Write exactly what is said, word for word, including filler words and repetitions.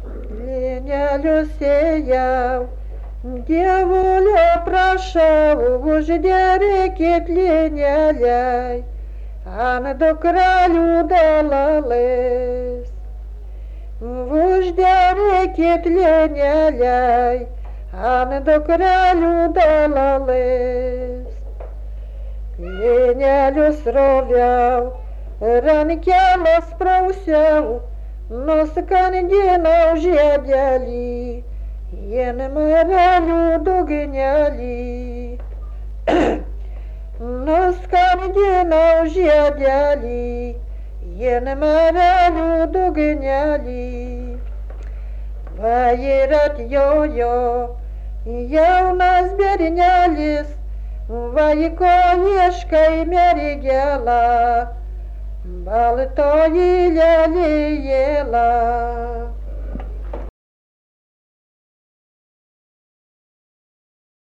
Linelių sėjau, dievulio prašau, užderėkit lineliai ant dukrelių dalalais. Užderėkit lineliai ant dukrelių dalalais. Linelius roviau, rankeles prausiau, nuskandinau žiedelį, jen marelių dugnelį. Nuskandinau žiedelį, jen marelių dugnelį. Va ir atjojo jaunas bernelis, vaiko ieškai mergelą, baltoji lelijėla.